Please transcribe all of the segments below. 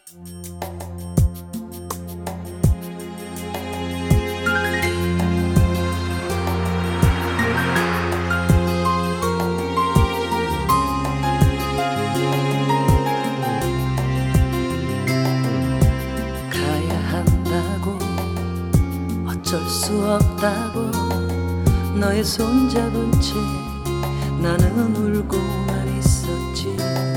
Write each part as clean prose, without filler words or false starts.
어쩔 수 없다고 너의 손잡은 채 나는 울고만 있었지.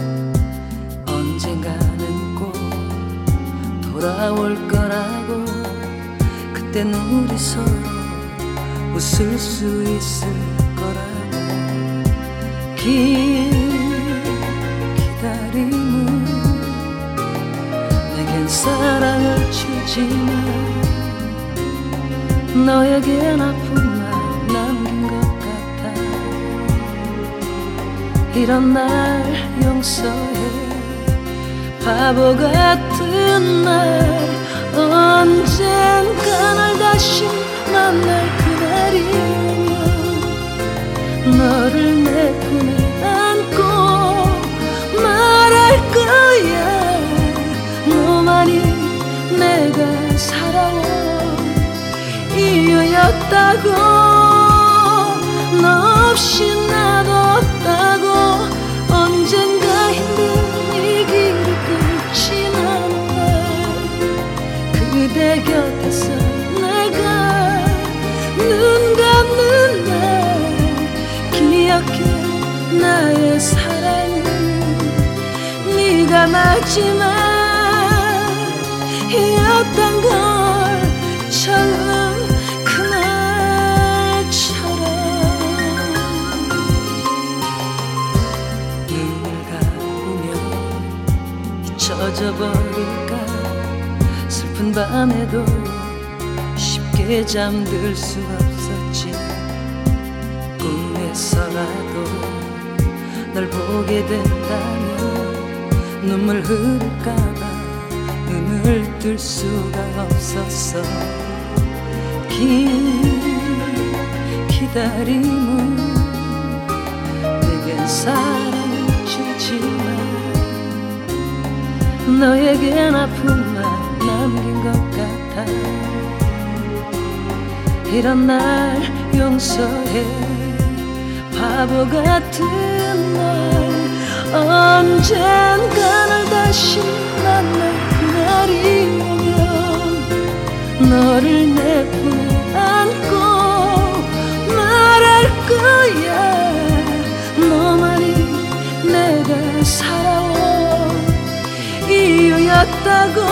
언젠가는 꼭 돌아올 거라고, 그땐 우리 서로 웃을 수 있을 거라고. 긴 기다림은 내겐 사랑을 주지만 너에겐 아픔만 남긴 것 같아. 이런 날 용서해. 바보 같은 날, 언젠가 날 다시 만날 그날이 오면 너를 내 품에 안고 말할 거야. 너만이 내가 살아온 이유였다고. 너 없이 나도 없다고. 언젠가 힘든 이 길을 끝이 나는 날, 그대 곁에서 내가 눈 감는 날 기억해. 나의 사랑은 네가 마지막이었던 걸 처음 잊혀져버릴까. 슬픈 밤에도 쉽게 잠들 수 없었지. 꿈에서라도 널 보게 된다면 눈물 흐를까봐 눈을 뜰 수가 없었어. 긴 기다림은 내겐 사랑을 주지만 너에겐 아픔만 남긴 것 같아. 이런 날 용서해. 바보 같은 날, 언젠가 날 다시 만날 그날이 오면 너를 내 품에 안고 말할 거야. 너만이 내가 살아온 이유였다고.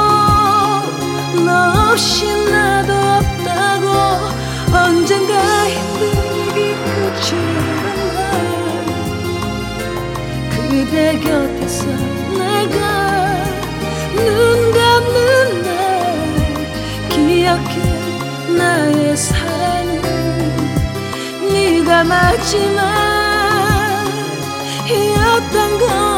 너 없이 나도 없다고. 언젠가 힘든 일이 끝이라는 날, 그대 곁에서 내가 눈 감는 날 기억해. 나의 사랑은 네가 마지막이었던 걸